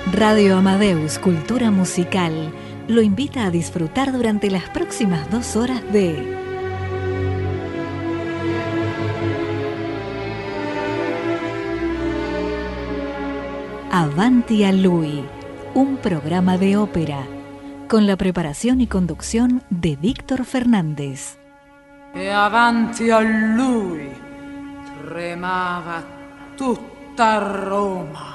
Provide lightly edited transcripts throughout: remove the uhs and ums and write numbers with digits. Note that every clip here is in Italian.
Radio Amadeus Cultura Musical lo invita a disfrutar durante las próximas 2 horas de Avanti a Lui, un programa de ópera, con la preparación y conducción de Víctor Fernández. E avanti a lui tremava tutta Roma.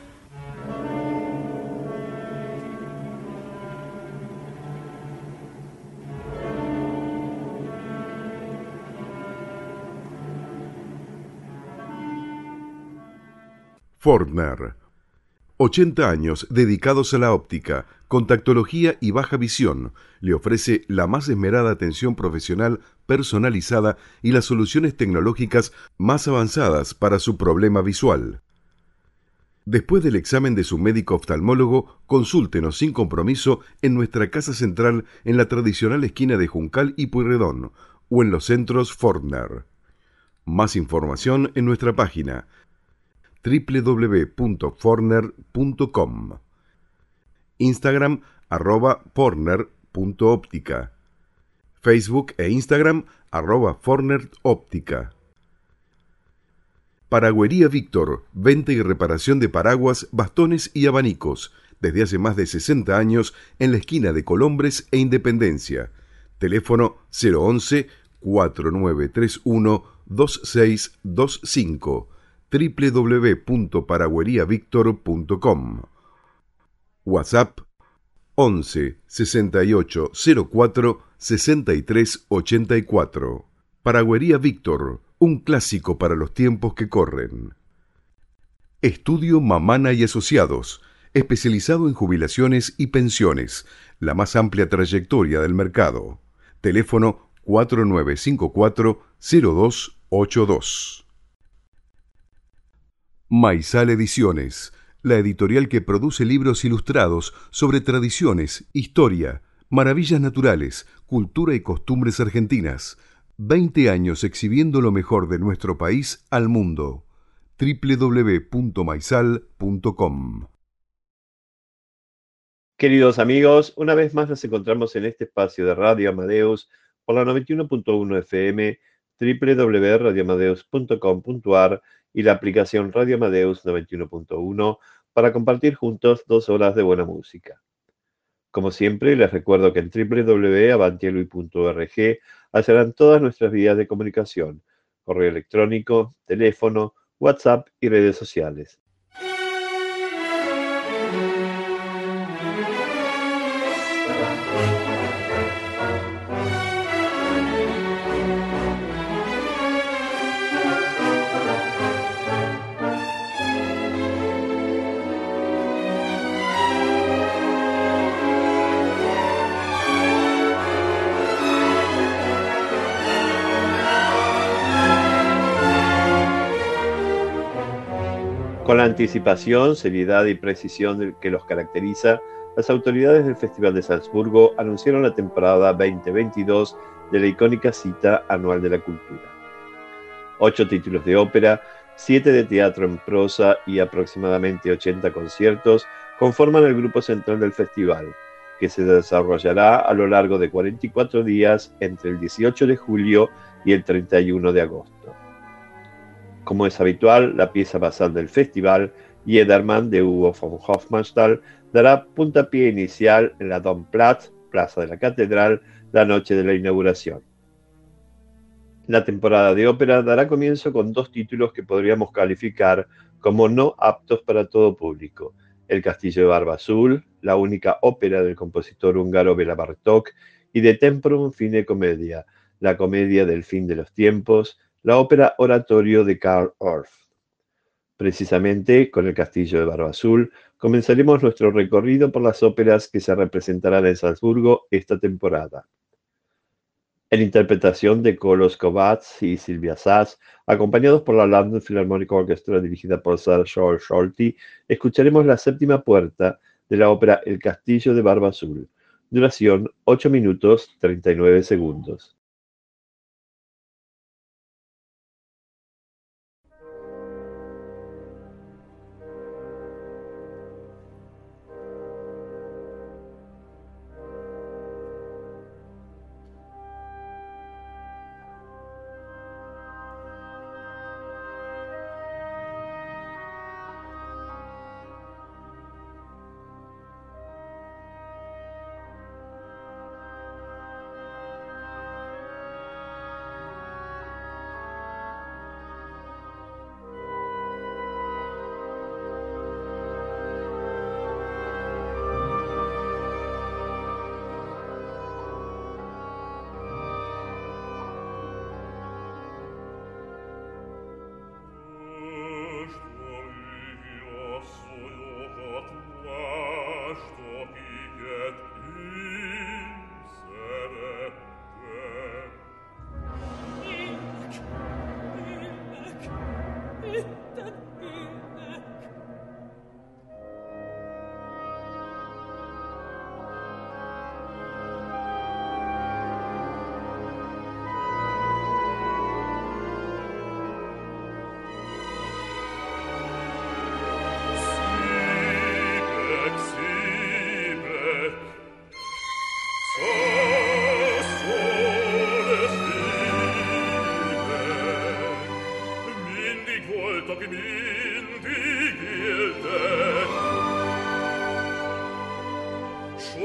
Fortner. 80 años dedicados a la óptica, contactología y baja visión. Le ofrece la más esmerada atención profesional personalizada y las soluciones tecnológicas más avanzadas para su problema visual. Después del examen de su médico oftalmólogo, consúltenos sin compromiso en nuestra casa central en la tradicional esquina de Juncal y Pueyrredón o en los centros Fortner. Más información en nuestra página www.fortner.com, Instagram @fortner.óptica, Facebook e Instagram @fortneroptica. Paragüería Víctor, venta y reparación de paraguas, bastones y abanicos, desde hace más de 60 años en la esquina de Colombres e Independencia. Teléfono 011-4931-2625, www.paragüeriavictor.com. WhatsApp 11 68 04 63 84. Paragüería Víctor, un clásico para los tiempos que corren. Estudio Mamana y Asociados, especializado en jubilaciones y pensiones, la más amplia trayectoria del mercado. Teléfono 4954-0282. Maizal Ediciones, la editorial que produce libros ilustrados sobre tradiciones, historia, maravillas naturales, cultura y costumbres argentinas. 20 años exhibiendo lo mejor de nuestro país al mundo. www.maizal.com. Queridos amigos, una vez más nos encontramos en este espacio de Radio Amadeus por la 91.1 FM, www.radioamadeus.com.ar y la aplicación Radio Amadeus 91.1 para compartir juntos 2 horas de buena música. Como siempre, les recuerdo que en www.avantielui.org hallarán todas nuestras vías de comunicación: correo electrónico, teléfono, WhatsApp y redes sociales. Con la anticipación, seriedad y precisión que los caracteriza, las autoridades del Festival de Salzburgo anunciaron la temporada 2022 de la icónica cita anual de la cultura. 8 títulos de ópera, 7 de teatro en prosa y aproximadamente 80 conciertos conforman el grupo central del festival, que se desarrollará a lo largo de 44 días entre el 18 de julio y el 31 de agosto. Como es habitual, la pieza basal del festival, Jedermann de Hugo von Hofmannsthal, dará puntapié inicial en la Domplatz, Plaza de la Catedral, la noche de la inauguración. La temporada de ópera dará comienzo con 2 títulos que podríamos calificar como no aptos para todo público: El Castillo de Barba Azul, la única ópera del compositor húngaro Béla Bartók, y De Tempum Fine Commedia, la comedia del fin de los tiempos, la ópera oratorio de Karl Orff. Precisamente con El Castillo de Barba Azul comenzaremos nuestro recorrido por las óperas que se representarán en Salzburgo esta temporada. En interpretación de Kolos Kovács y Silvia Sass, acompañados por la London Philharmonic Orchestra dirigida por Sir George Solti, escucharemos la séptima puerta de la ópera El Castillo de Barba Azul. Duración 8 minutos 39 segundos.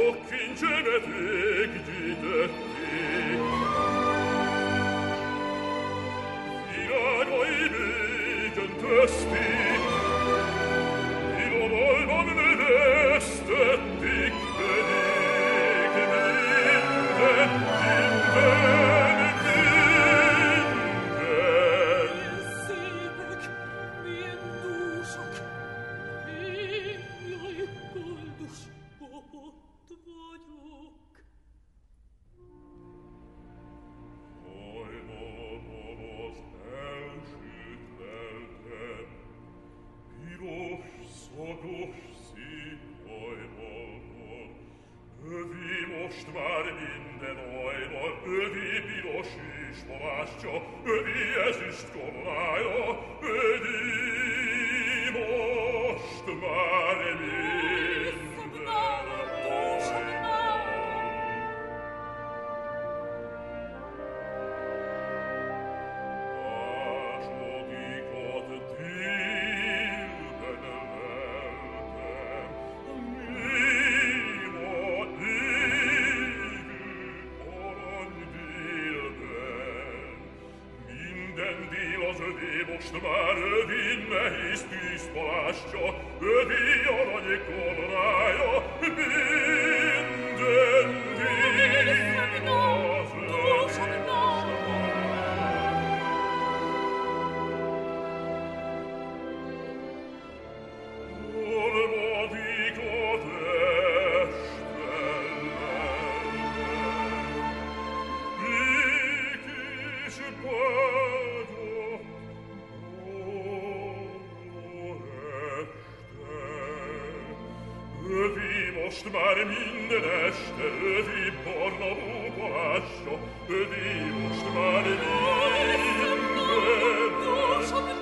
Most már minden este övi barna búbolása, övi most már minden este.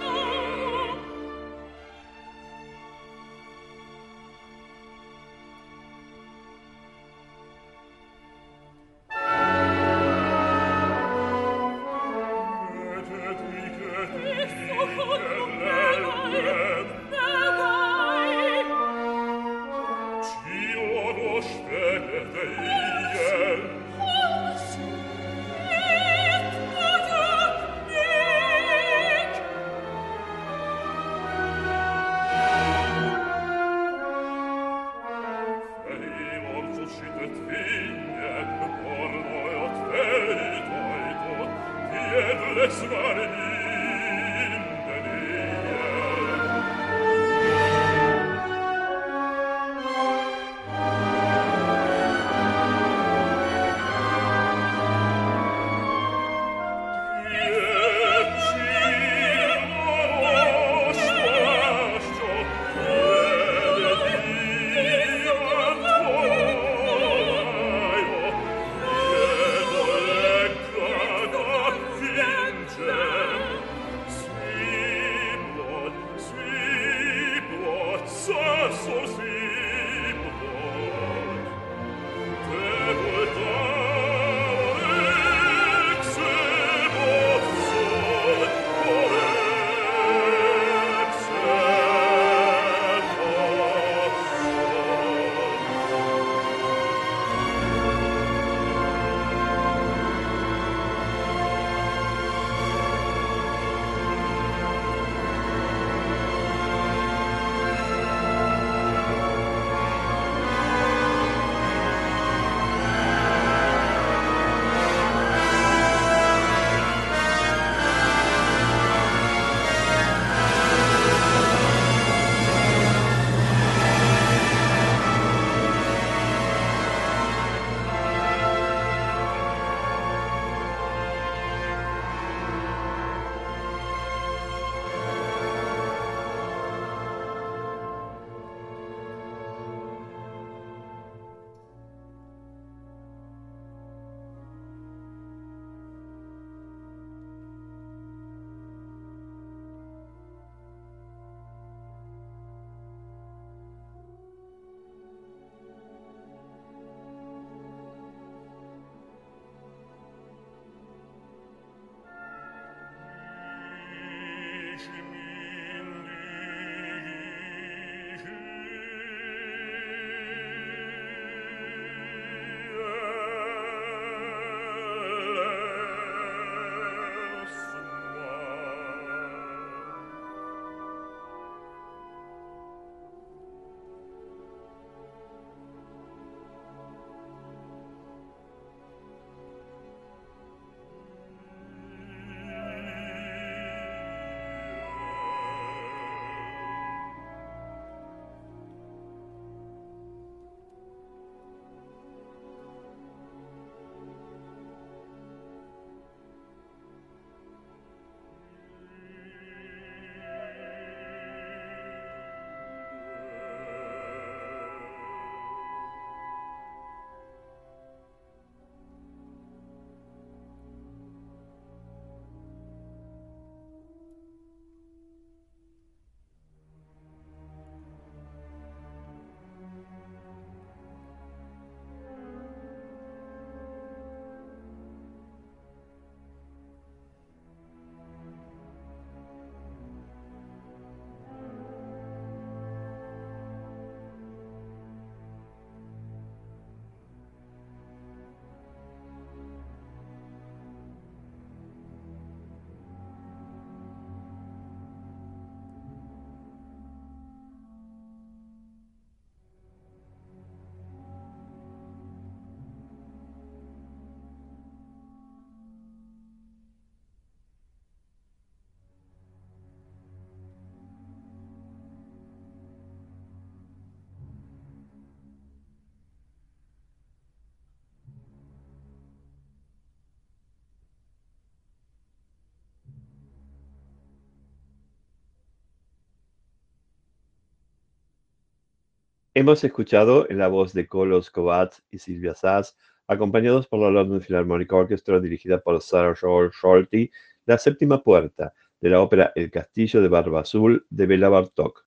Hemos escuchado en la voz de Kolos Kovács y Silvia Sass, acompañados por la London Philharmonic Orchestra dirigida por Sarah Scholti, la séptima puerta de la ópera El Castillo de Barba Azul de Bela Bartók.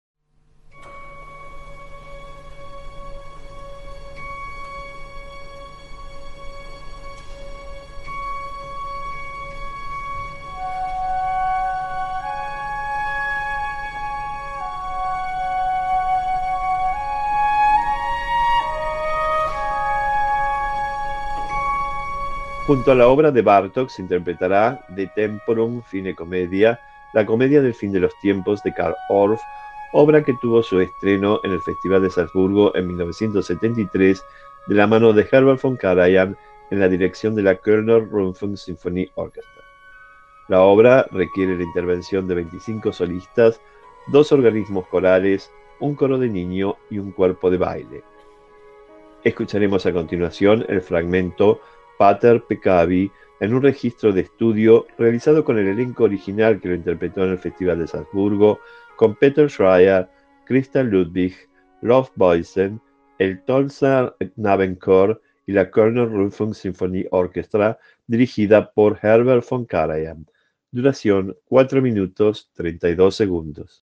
Junto a la obra de Bartók se interpretará De Temporum Fine Commedia, la comedia del fin de los tiempos de Karl Orff, obra que tuvo su estreno en el Festival de Salzburgo en 1973 de la mano de Herbert von Karajan en la dirección de la Kölner Rundfunksinfonieorchester. La obra requiere la intervención de 25 solistas, 2 organismos corales, un coro de niño y un cuerpo de baile. Escucharemos a continuación el fragmento Pater Peccavi en un registro de estudio realizado con el elenco original que lo interpretó en el Festival de Salzburgo, con Peter Schreier, Christian Ludwig, Rolf Boysen, el Tolsa Knabenchor y la Kölner Rundfunksinfonieorchestra dirigida por Herbert von Karajan. Duración 4 minutos 32 segundos.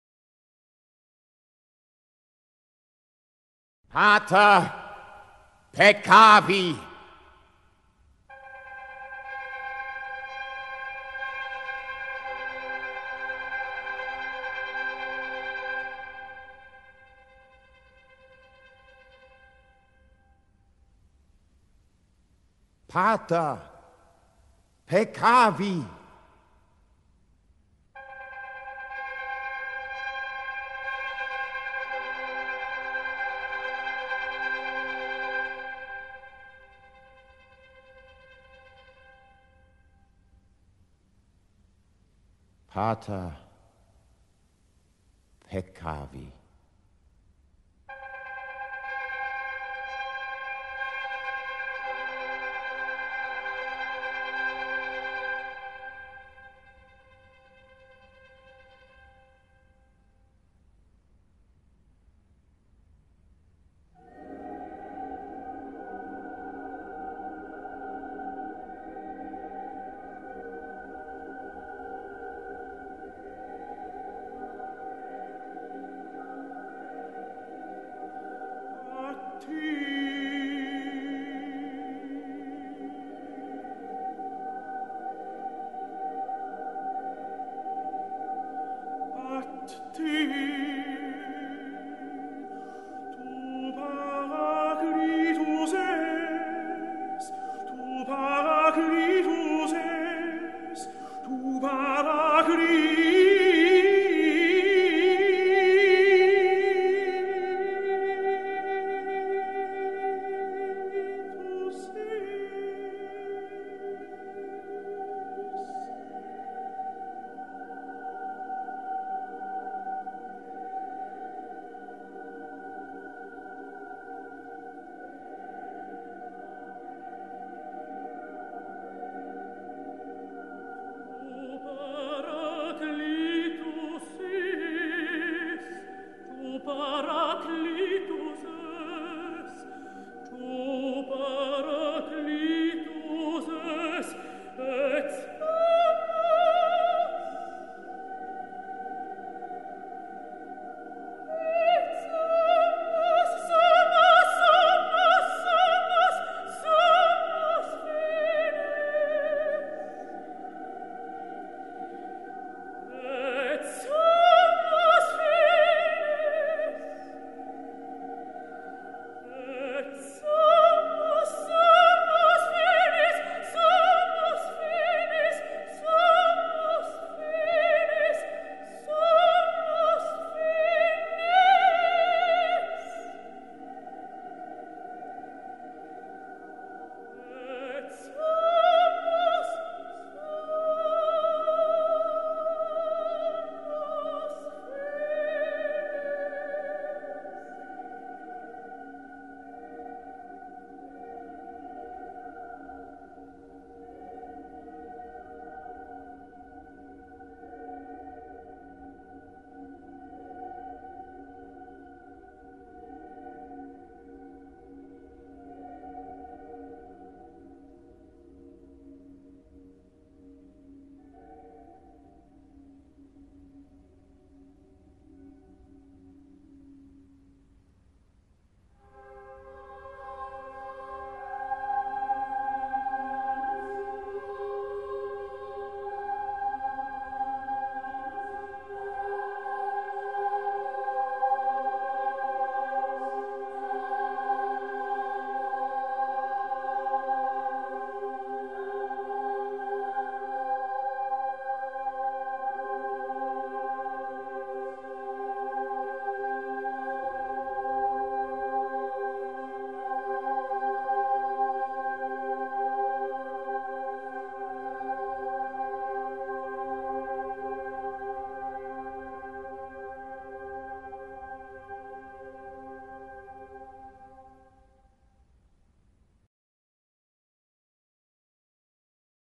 Pater Peccavi. Pater Peccavi. Pater Peccavi.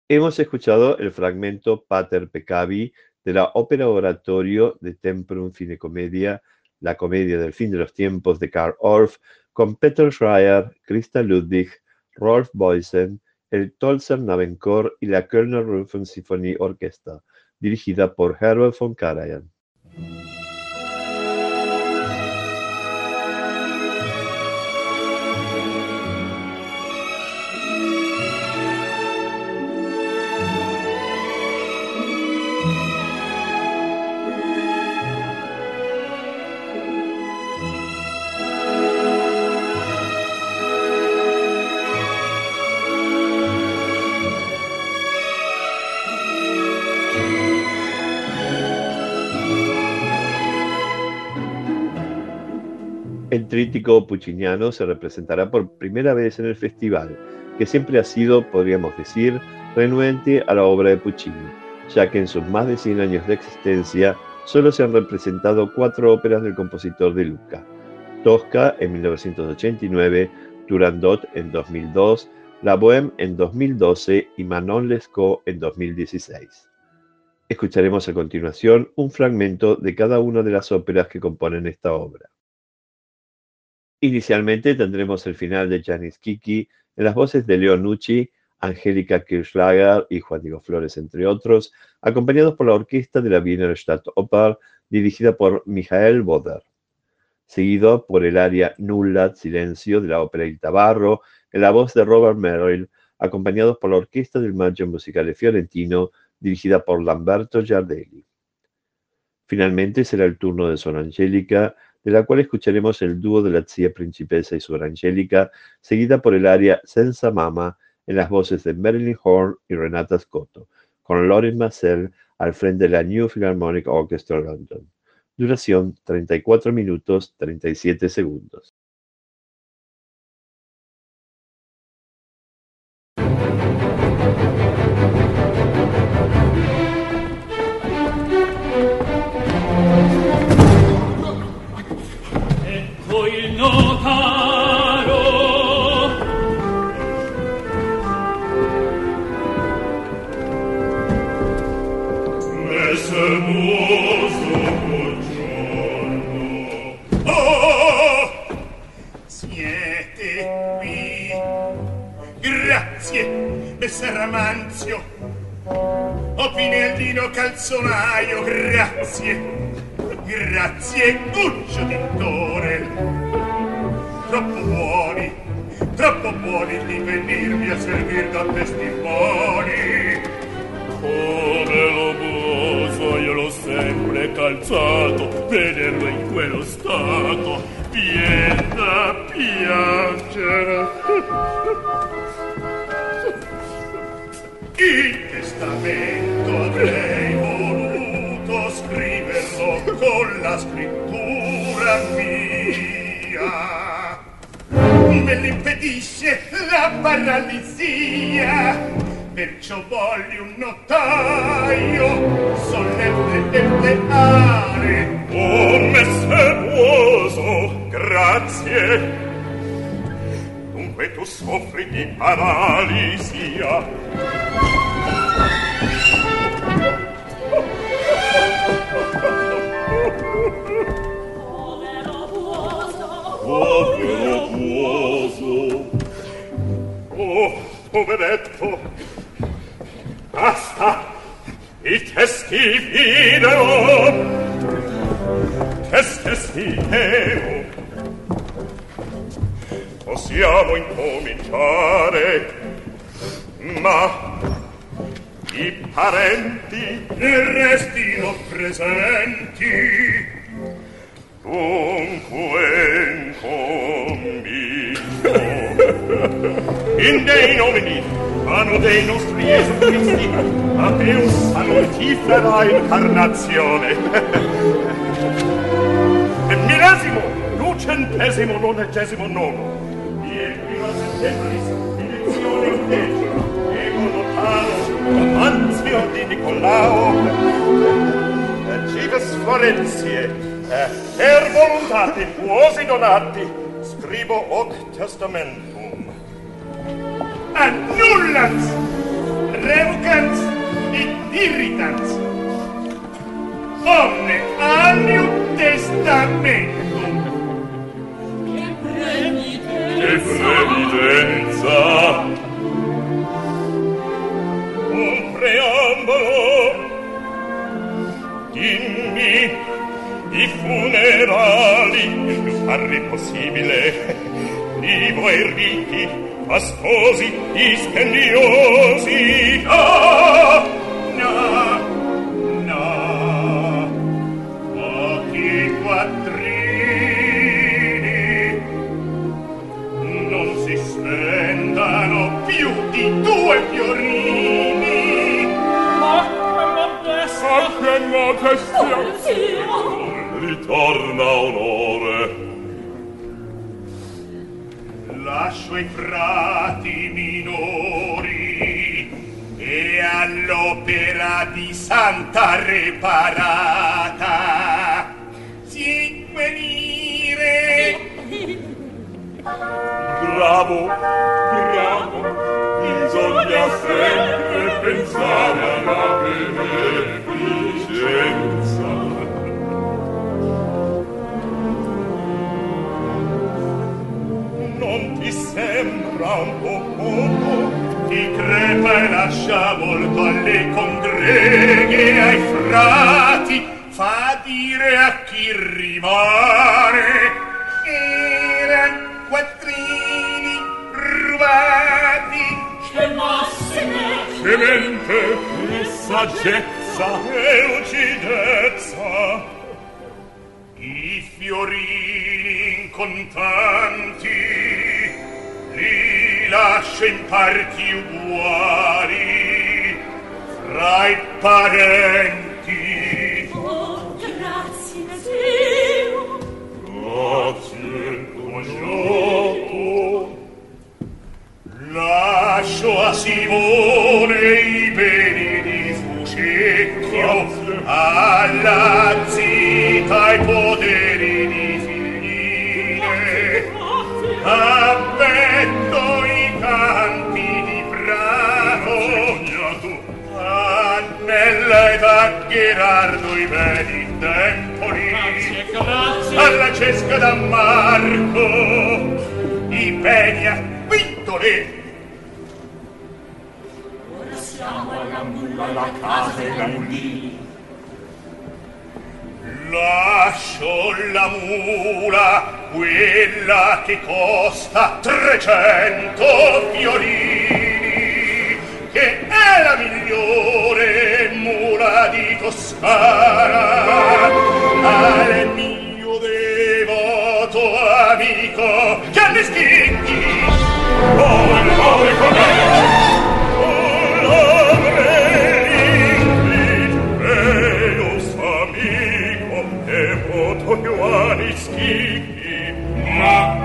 Hemos escuchado el fragmento Pater Peccavi de la ópera oratorio de Tempum Fine Commedia, la comedia del fin de los tiempos de Karl Orff, con Peter Schreier, Christa Ludwig, Rolf Boysen, el Tolzer Navenchor y la Kölner Rundfunksinfonie Orchestra, dirigida por Herbert von Karajan. El tríptico pucciniano se representará por primera vez en el festival, que siempre ha sido, podríamos decir, renuente a la obra de Puccini, ya que en sus más de 100 años de existencia solo se han representado 4 óperas del compositor de Lucca: Tosca en 1989, Turandot en 2002, La Bohème en 2012 y Manon Lescaut en 2016. Escucharemos a continuación un fragmento de cada una de las óperas que componen esta obra. Inicialmente tendremos el final de Janis Kiki en las voces de Leo Nucci, Angélica Kirchschlager y Juan Diego Flores, entre otros, acompañados por la orquesta de la Wiener Staatsoper, dirigida por Michael Boder. Seguido por el aria Nulla, Silencio, de la ópera Il Tabarro, en la voz de Robert Merrill, acompañados por la orquesta del Maggio Musicale Fiorentino, dirigida por Lamberto Giardelli. Finalmente será el turno de Sor Angelica, de la cual escucharemos el dúo de la Zia Principessa y Sor Angelica, seguida por el aria Senza Mama, en las voces de Marilyn Horne y Renata Scotto, con Lorin Maazel al frente de la New Philharmonic Orchestra London. Duración 34 minutos 37 segundos. Ecco il notaro. Messer Muso, buongiorno. Oh! Siete qui. Grazie, Messer Amanzio. O Pinellino calzolaio, grazie. Grazie, Guccio Tintore. Troppo buoni di venirmi a servir da testimoni. Come l'oboso io l'ho sempre calzato, vederlo in quello stato, vien da piangere. Il testamento avrei voluto scriverlo con la scrittura mia. Me l'impedisce la paralisia, perciò voglio un notaio solenne e leale. Oh, messer Muoso, grazie. Dunque tu soffri di paralisia. Povero Muoso. Oh, poveretto. Basta. I testi videro. Testi videro. Possiamo incominciare, ma i parenti restino presenti. Dunque incomincio. In Dei nomini, mano dei nostri Gesù Cristi, a Deus salutiferà incarnazione. Millesimo, 299. Il primo settembre, edizione indecima, ego notaro, Amanzio di Nicolao, Cives Florenzie, per voluntate quosi donati, scribo hoc testamentum. Annullat! revocans et irritans. Omne annium testamentum. Che previdenza! Un preambolo. Dimmi i funerali farli possibile. Vivo e ricchi, fastosi, dispendiosi. No, no, pochi quattrini non si spendano più di 2 fiorini. Ma che modestia! Ritorna onore. Lascio i frati minori e all'opera di Santa Reparata si venire. Bravo, bravo, bisogna sempre pensare alla beneficenza. Non ti sembra un po' poco? Ti crepa e lascia volto alle congreghe, ai frati, fa dire a chi rimane. Eran quattrini rubati. Che massime! Che mente! Che saggezza! Che lucidezza! I fiorini contanti li lascio in parti uguali fra i parenti. Oh, grazie Dio! Grazie, tuo gioco. Lascio a Simone i beni di Fucecchio, alla zita i poteri di Filine, abbetto i campi di Prato, a Nella ed a Gherardo i beni tempoli, alla Cesca da Marco i beni a Vittore. Siamo alla mula, la casa e la mulini. Lascio la mula, quella che costa 300 fiorini, che è la migliore mula di Toscana, al mio devoto amico Gianni Schicchi. Oh, il nome com'è? Ioanni Schicchi. Ma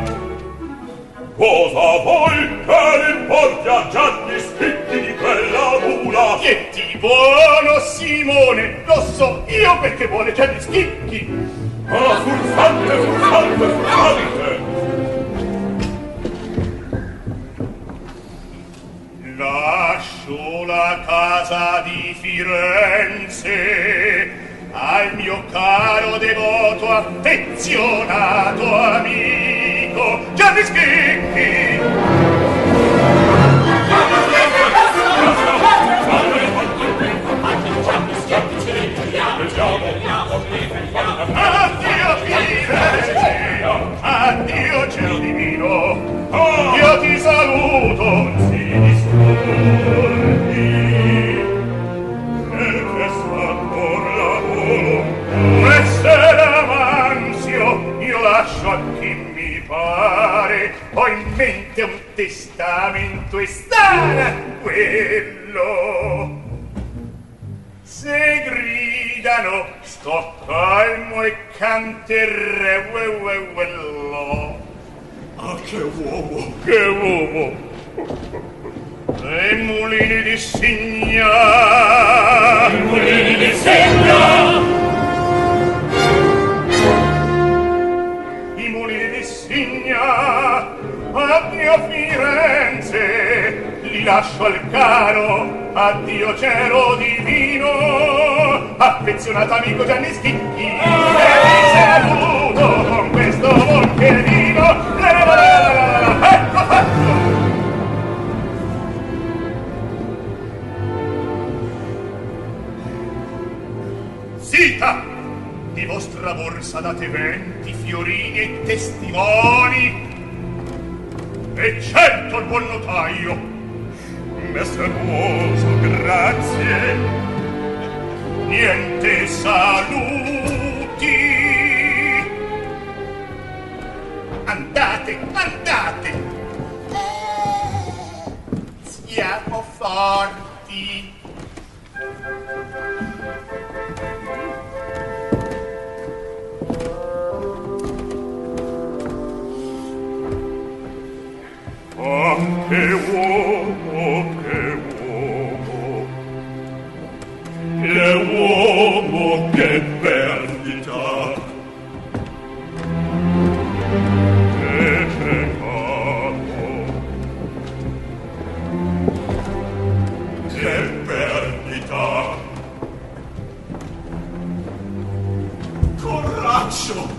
cosa vuoi che l'importi a Gianni Schicchi di quella mula? Che ti buono Simone, lo so io perché vuole Gianni Schicchi. Ah, furfante, furfante, furfante. Lascio la casa di Firenze al mio caro devoto affezionato amico Gianni Schicchi. Addio Firenze, addio cielo divino, io ti saluto, non si disturbi. Essere avanzio, io lascio a chi mi pare, ho in mente un testamento e stare quello. Se gridano, sto calmo e canterrello. Ah, che uomo, che uomo! E mulini di Signa, i mulini di Signa, i mulini di Signa, addio Firenze, li lascio al caro, addio cielo divino, affezionato amico Gianni Schicchi, e vi saluto con questo boccherino. Ecco fatto! Zita, di vostra borsa date 20 fiorini e testimoni, e 100 al buon notaio. Messer Buoso, grazie. Niente saluti. Andate, andate. Siamo forti. Ah, che uomo, che perdita, che peccato, che perdita. Coraggio!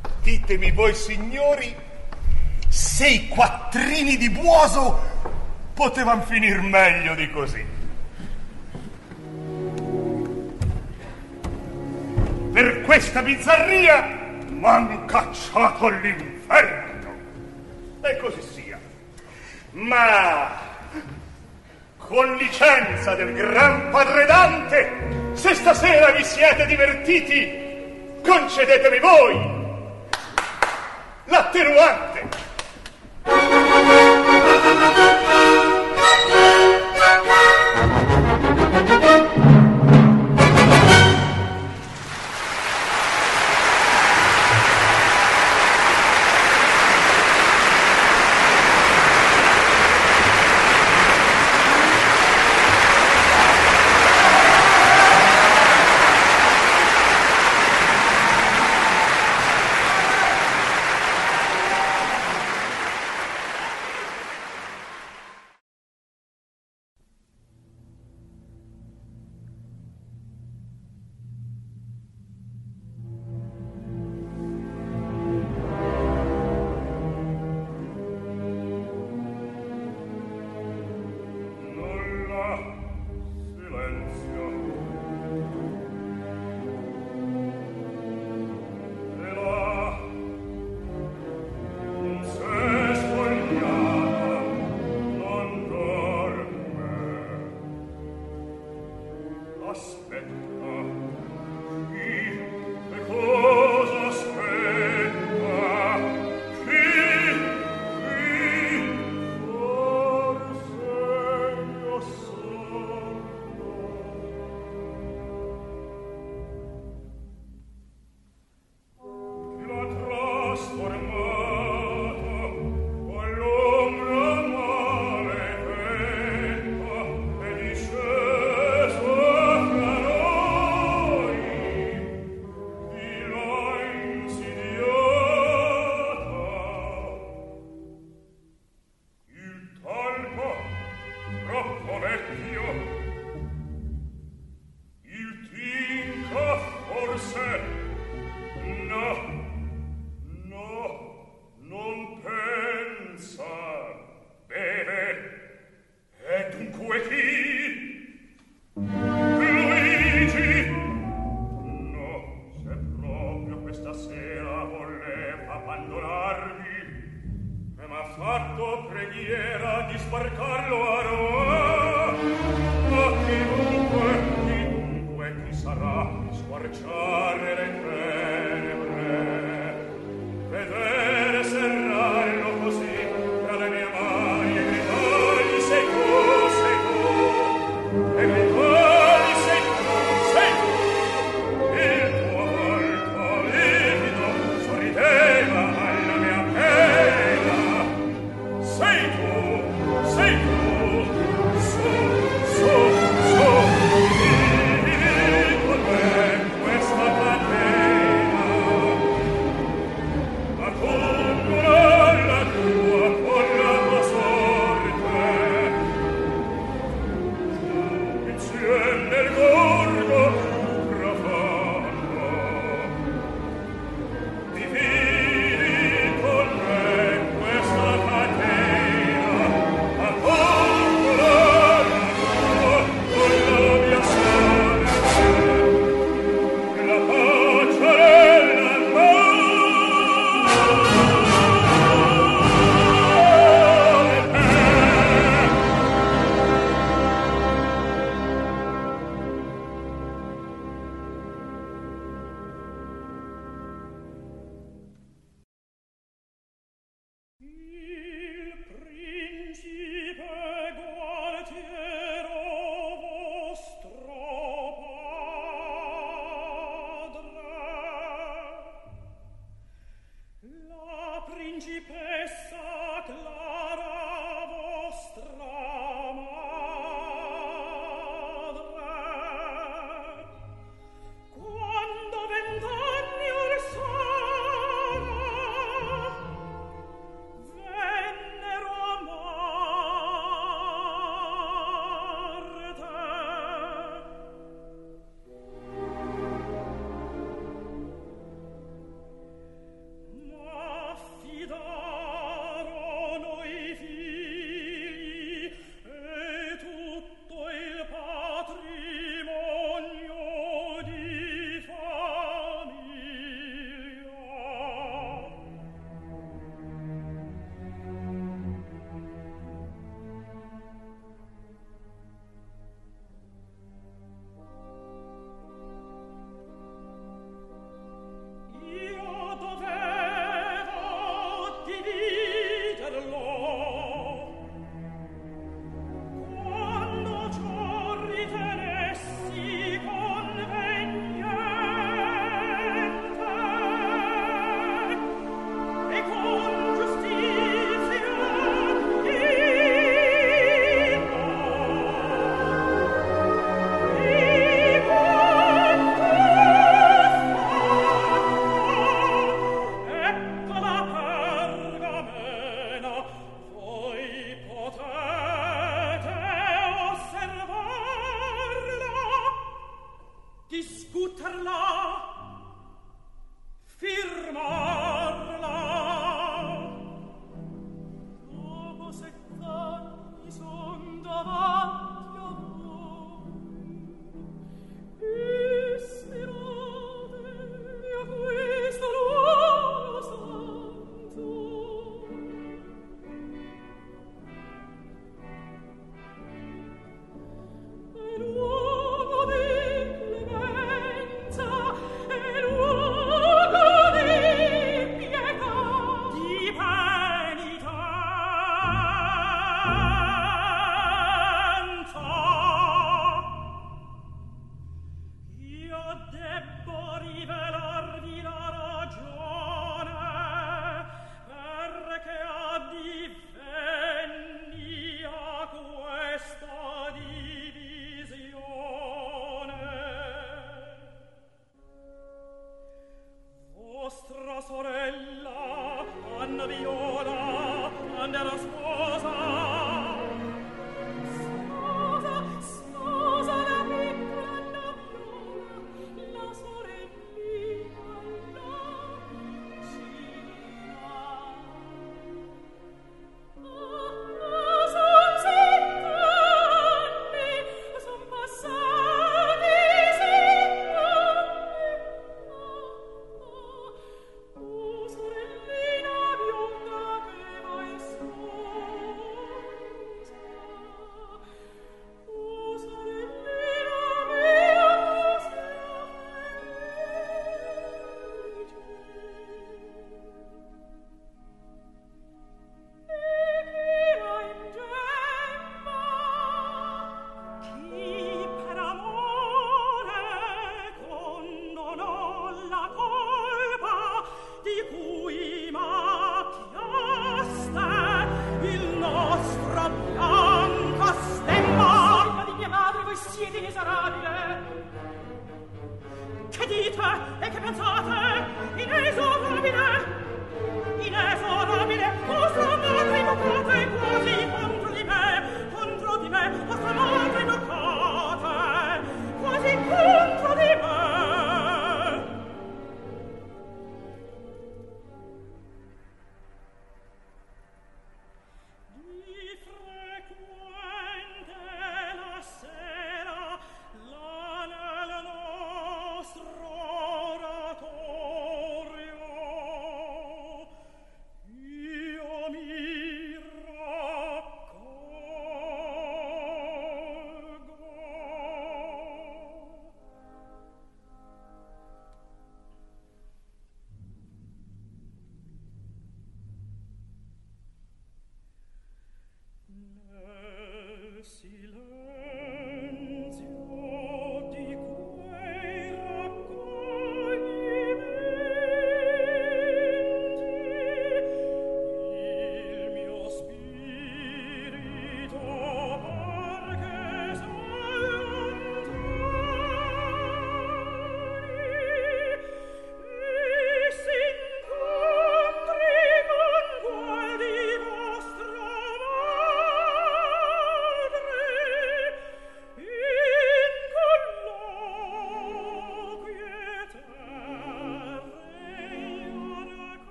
Ditemi voi signori se i quattrini di Buoso Potevan finir meglio di così. Per questa bizzarria m'han cacciato all'inferno. E così sia. Ma con licenza del gran padre Dante, se stasera vi siete divertiti, concedetemi voi l'attenuante.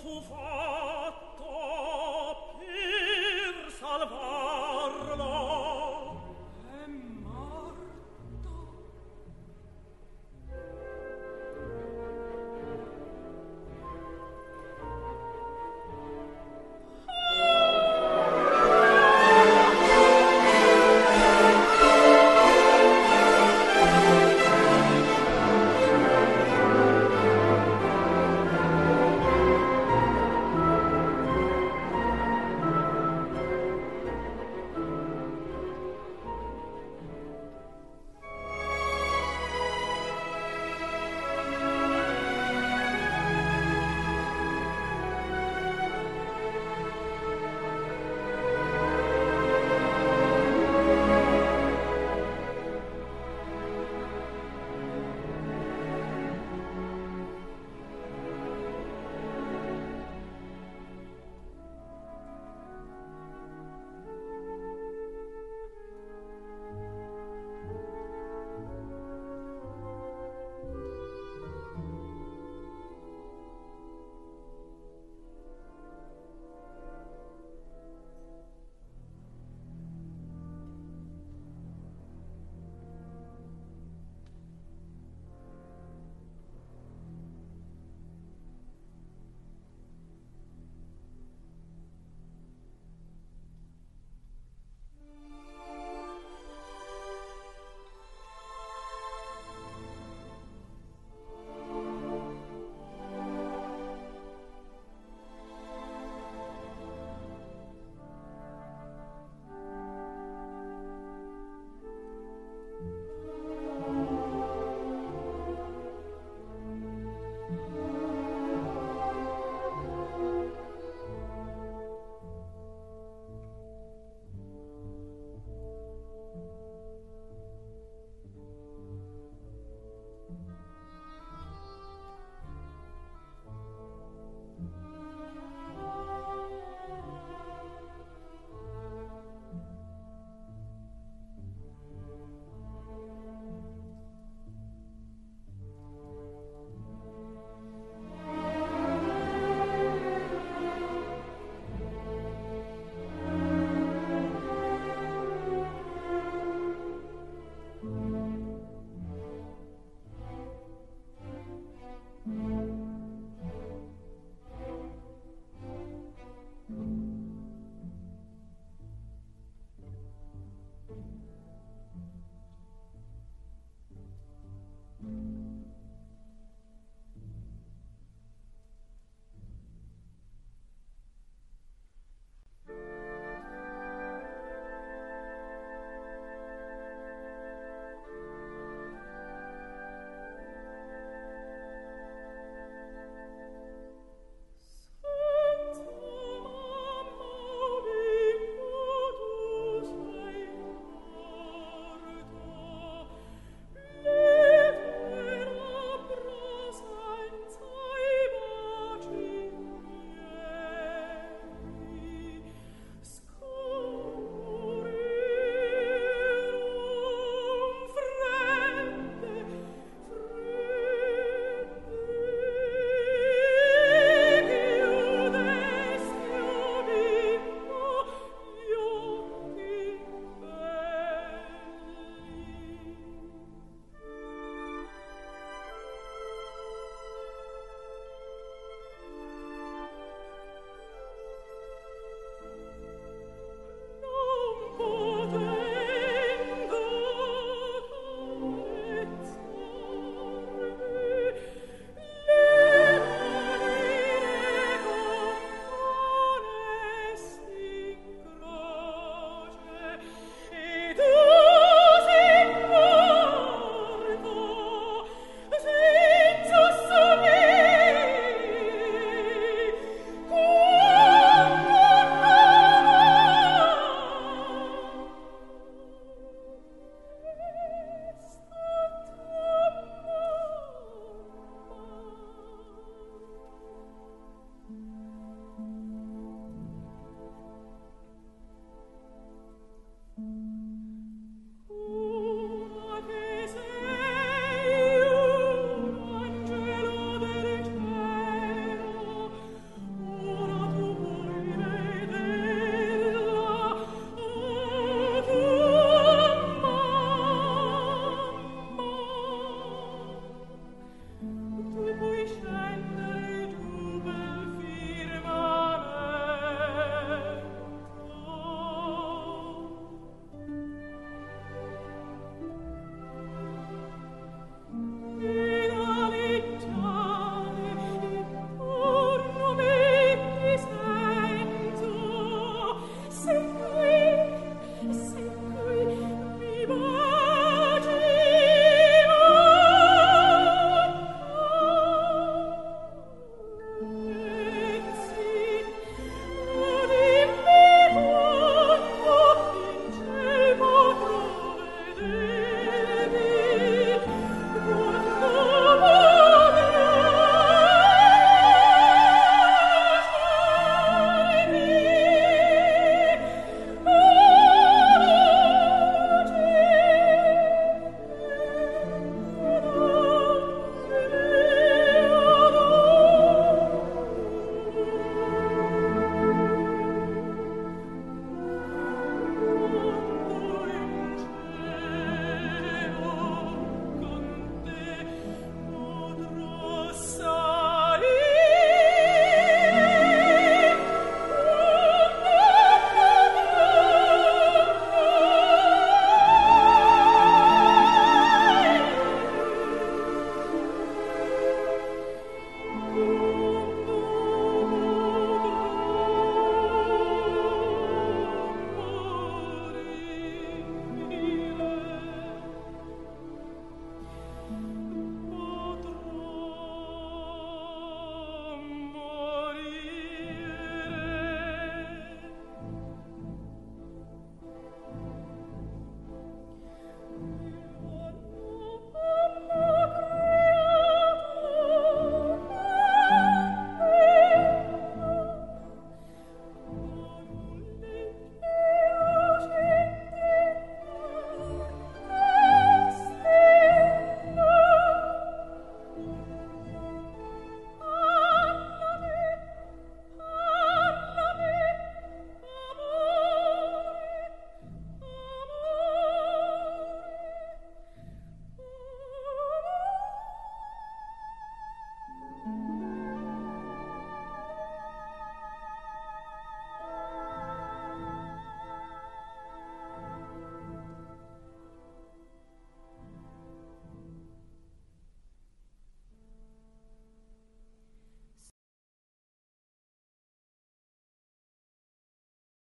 fu fatto per salvarlo? È morto.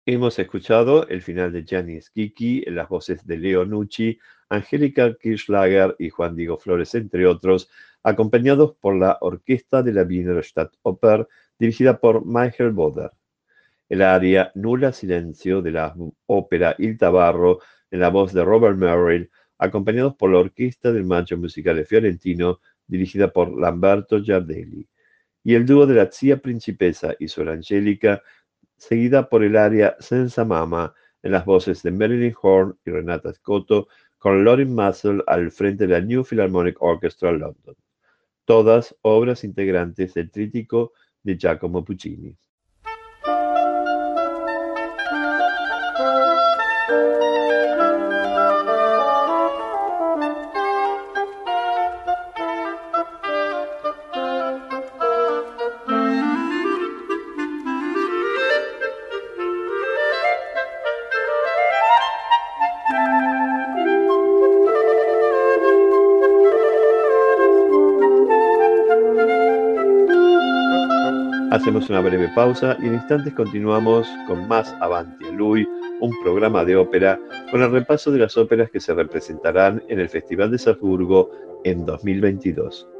Hemos escuchado el final de Gianni Schicchi en las voces de Leo Nucci, Angélica Kirchschlager y Juan Diego Flores, entre otros, acompañados por la orquesta de la Wiener Staatsoper, dirigida por Michael Boder. El aria Nulla Silencio de la ópera Il Tabarro, en la voz de Robert Merrill, acompañados por la orquesta del Maggio Musicale Fiorentino, dirigida por Lamberto Giardelli. Y el dúo de la Zia Principessa y Suor Angelica, seguida por el aria Senza Mama, en las voces de Marilyn Horne y Renata Scotto, con Lorin Maazel al frente de la New Philharmonic Orchestra London. Todas obras integrantes del tríptico de Giacomo Puccini. Hacemos una breve pausa y en instantes continuamos con más Avanti a Lui, un programa de ópera con el repaso de las óperas que se representarán en el Festival de Salzburgo en 2022.